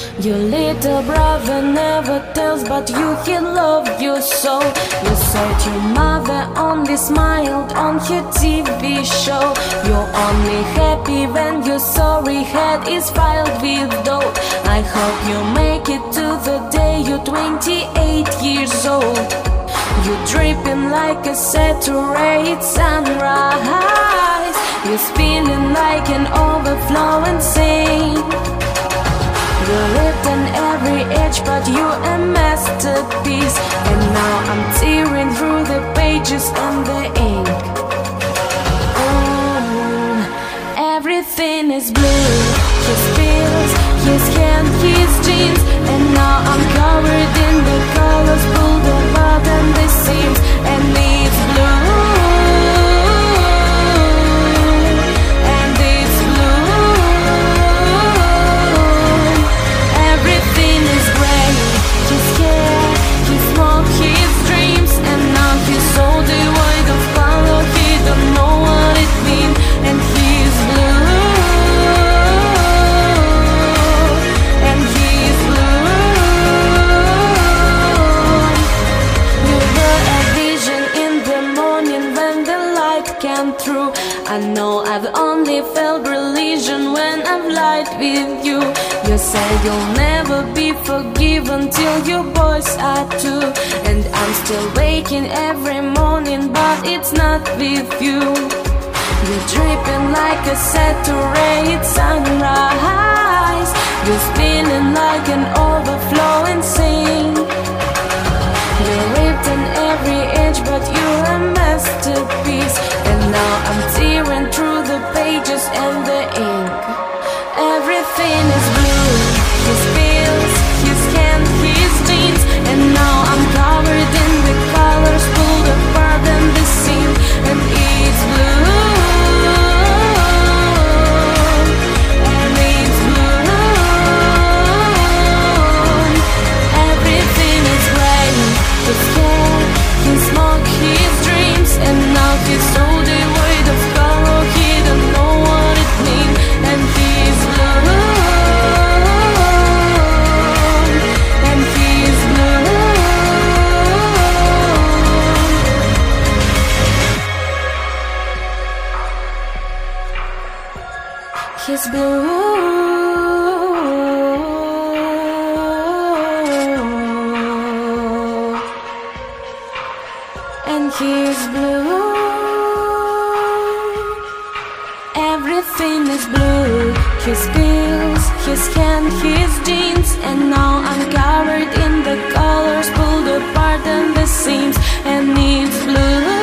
Your little brother never tells, but he loved you so. You said your mother only smiled on her TV show. You're only happy when your sorry head is filed with dough. I hope you make it to the day you're 28 years old. You're dripping like a saturated sunrise. You're spinning like an overflowing sink. You're lit on every edge, but you're a masterpiece. And now I'm tearing through the pages and the ink. Everything is blue. His pills, his hand, his jeans. And now I'm covered in the colors, pulled apart and the seams. And it's blue. Through. I know I've only felt religion when I've lied with you. You said you'll never be forgiven till your boys are too. And I'm still waking every morning, but it's not with you. You're dripping like a saturated sunrise. You're spinning like an overflowing sink. You're ripped on every edge, but you're a masterpiece. And now I'm tearing through the pages and the ink. Everything is blue. His pills, his hand, his jeans. And now I'm covered in the colors, pulled apart and the seam. And it's blue. And it's blue. Everything is gray. His hair, his smoke, his dreams. And now he's so devoid of color, he don't know what it means. And he's blue. And he's blue. He's blue. And he's blue. Everything is blue. His pills, his hand, his jeans. And now I'm covered in the colors, pulled apart and the seams. And it's blue.